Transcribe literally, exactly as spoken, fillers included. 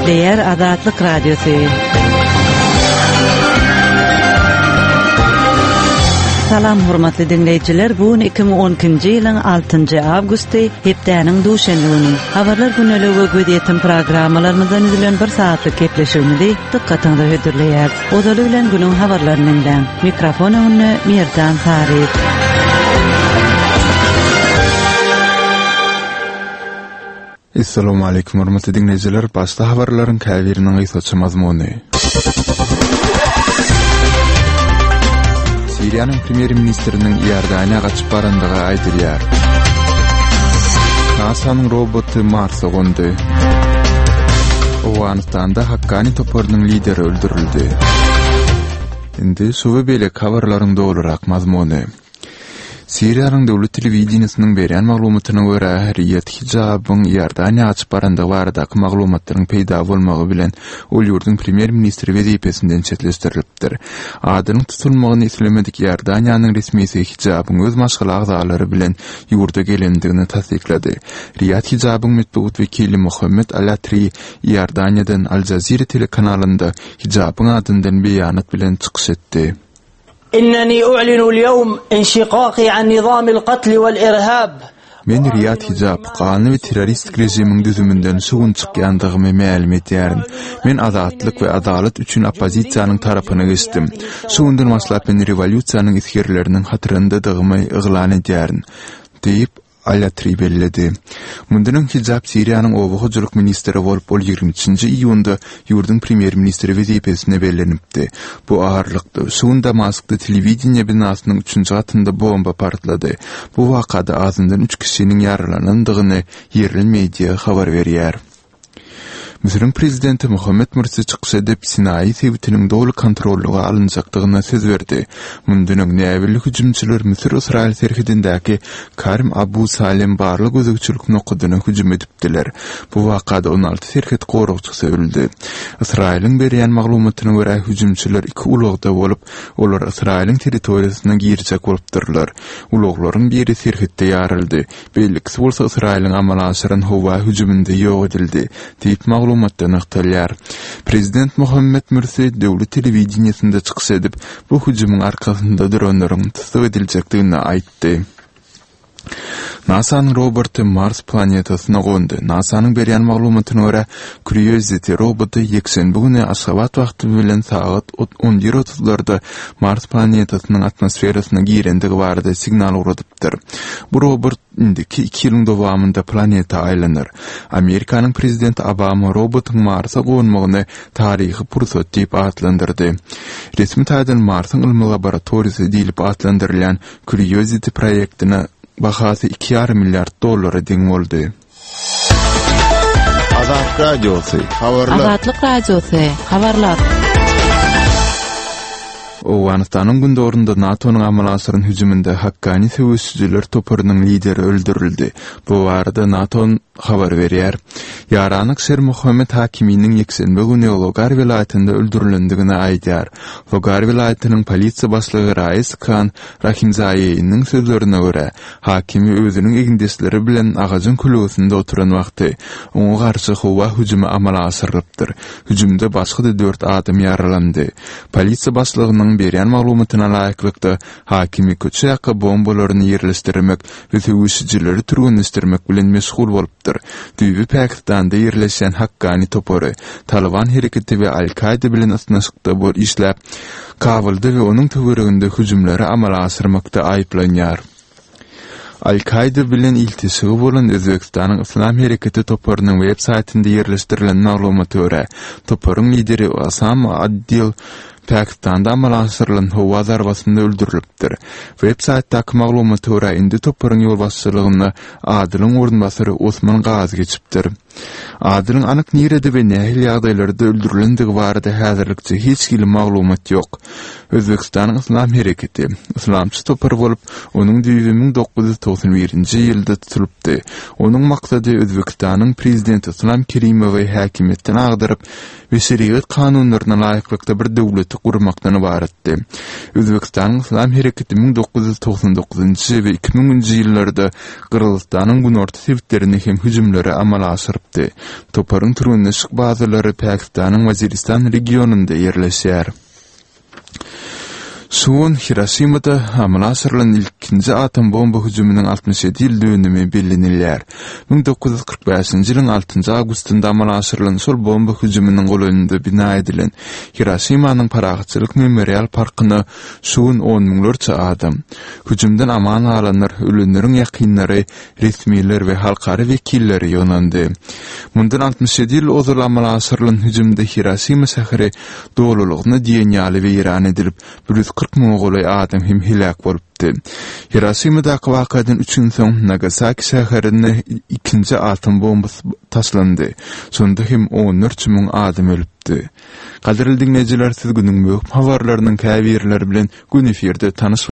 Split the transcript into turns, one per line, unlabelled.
Eýdipleýär Azatlyk Radiosu. Salam hormatly dinleýijiler, bu iki bin on ikinji ýylyň altynjy awgusty hepdäniň duşanlygyny. Habarlar güneligi gödýeten programmalarymyzdan edilen bir saatlyk kepleşigini dikkatiňizde hödürleýär. Odaly bilen günüň habarlarynyň mikrofon öňünde Merdan Harit.
Assalamu alaykum hormatly dinleýijiler, başda habarlaryň käbiriniň ýysaça mazmuny. Siriýanyň premier ministriniň Ýerdania gaçyp barandygy aýdylýar. NASA'nyň roboty Marsa gondy. Awganistanda Haqqani toporynyň lideri öldürildi. Indi şuby belek habarlaryň dolurak mazmuny. Siriýanyň döwlet telewizionynyň berýän maglumatyna görä Hürriyet hijabyň Ýerdania gaçyp barandygy baradaky maglumatlaryň peýda bolmagy bilen ol ýurdun premier ministri wezipesinden çetleşdirilipdir. Adynyň tutulmagyny islemedik Ýerdaniýanyň resmiýeti hijabyň öz maşgal agzalary bilen ýurda gelendigini tasdiklady. Riyad hijabyň metbuat wekili Muhammed Al-Atri Ýerdaniýadan Al Jazeera telekanalynda hijabyň adyndan beýanat bilen çykyş etdi.
إنني أعلن اليوم انشقاقي عن نظام القتل والإرهاب.
Men Riyad hijab, qanyny we terroristik rejimiň düzümünden sugun çykýandygymy ma'lum etýärin. Men azatlyk we adalet üçin opozisiýanyň tarapyna geçdim. Sugundan maslahat men revolýusiýanyň iskerleriniň hatyryndadygymy yglan etýärin, diýip Al-Atri belledi. Mundan hijab Siriýanyň owagyjylyk ministri bolup ol ýigirme üçinji iýunda ýurdun premier ministri wezipesine bellenipdi. Bu ağırlykdy. Sugun Damaskda telewizioniýa binasynyň üçünji gatynda bomba partlady. Bu wakada azyndan üç kişiniň ýaralandygyny ýerli media habar berýär. Mısır'ın prezidenti Muhammed Mursi çykyş edip Sinai sebitiniň dowly kontrolluga alynjakdygyna söz berdi. Mundan näwirli hüjümçiler Mısır Israil serhidindäki Karim Abu Salim barlyk gözegçilik nokudyna hüjüm edipdiler. Bu wakada on alty serhid gorugçysy öldü. Israilin berýän maglumatyna görä hüjümçiler iki ulagda bolup, olar Israilin territoriýasyna girjek bolupdyrlar. Ulaklaryň biri serhidde ýaryldy. Bellikisi bolsa Israilin amal aşyran howa hüjüminde ýok edildi. Diýip maglumatdan aqtalýar. Prezident Muhammed Mursi döwlet telewizionyasynda çykyş edip, bu hüjümüň arkasynda dronlaryň tutup ediljekdigini aýtdy. NASA'nın roboty Mars planetasyna gondy. NASA'nın berýän maglumatyna görä, Curiosity roboty ýekşenbe güni aşgabat wagty bilen saat on bir otuzlarda Mars planetasynyň atmosferasyna girendigi barada signal uradypdyr. Bu robot indiki iki ýylyň dowamında planeta aýlanır. Amerikanyň prezidenti Obama robotyň Marsa gonmagyny taryhy pursat diýip adlandyrdy. Resmi taýdan Marsyň ilmi laboratoriýasy diýilip adlandyrylýan Curiosity proýektine bahasy iki ýarym milliard dollara deň boldy.
Azatlyk Radiosu, habarlar.
Azatlyk Radiosu, habarlar.
Awganistanyň gündorunda NATO'nyň amal aşyran hüjüminde Haqqani söwüşçüler toporynyň lideri öldürildi. Bu barada NATO habar berýär. Ýaranyk Şer Muhammed Hakiminiň ýekşenbe güni Logar vilayatynda öldürilendigini aýdýar. Logar vilayatynyň polisiýa başlygy Rais Khan Rahimzaýewiň sözlerine görä, Hakimi özüniň egindesleri bilen agajyň kulüsinde oturan wagty oňa garşy howa hüjümi amal aşyrypdyr. Hüjümde başga dört adam ýaralandy. Polisiýa başlygynyň berýän maglumatyna laýyklykda Hakimi köçe ýaka bombalaryny ýerleşdirmek we söwüşçileri türgünleşdirmek bilen meşgul bolupdyr. Düýbi Pakistanda ýerleşen Haqqani topory Taliban hereketi we Al-Qaida bilen asnaşykda bol işläp, Kabulda we onuň töwereginde hüjümleri amal aşyrmakda aýplanýar. Al-Qaida bilen iltisagy bolan Özbekistanyň Islam hereketi toporynyň web saýtynda ýerleşdirilen maglumaty görä, toporyň lideri Asam Adil Pakistan'da amal aşyrylan howa zarbasynda öldürilipdir. Web saýtdaky maglumaty görä indi toporyň ýol başçylygyna Adylyň ornbasary Osman Gazi geçipdir. Adylyň anyk nirede we nähil ýagdaýlarda öldürilendigi barada häzirlikçe hiç gili maglumat ýok. Özbekistanyň Islam hereketi islamçy topar bolup, onuň düýbi ming dokuz ýuz toksan birinji ýylda tutulupdy. Onuň maksady Özbekistanyň prezidenti Islom Kerimowy häkimetden agdaryp we şeriat kanunlaryna laýyklykda bir döwleti gurmakdan ibaretdi. Özbekistanyň Islam hereketi bin dokuz yüz toksan dokuzynjy we iki miňinji ýyllarda Gyrgyzstanyň günorta sebitlerini hem hüjümlere amal asyrypdy. Toparyň türüne şyk bazylary Pakistanyň Waziristan regionunda ýerleşýär. Suwun Hiroşimada amal asyrylan ilkinji atom bomba hüjüminiň altmış ýedi ýyl dönümi bilinilýär. bin dokuz yüz kırk beşinji ýylyň altynjy awgustynda amal asyrylan sol bomba hüjüminiň golunynda bina edilen Hiroşimanyň paragatçylyk memorial parkyna suwun on miňlerçe adam. Hüjümden aman alanlar, ölenleriň ýakynlary, resmiler we halkary wekilleri ýonandy. Mundan altmış ýedi ýyl ozal amal asyrylan hüjümde Hiroşima şäheri dolulygyny diýen ýaly weýran edilip, kırk miň adam hem hilak bolupdy. Hiroşimadaky wakadan üç gün soň Nagasaki şäherine ikinji atom bombasy taşlandy. Sonda hem on üç miň adam ölüpdi. Gaderli dinleyijiler, siz günüň böp habarlarynyň käbirleri bilen gün eferde tanış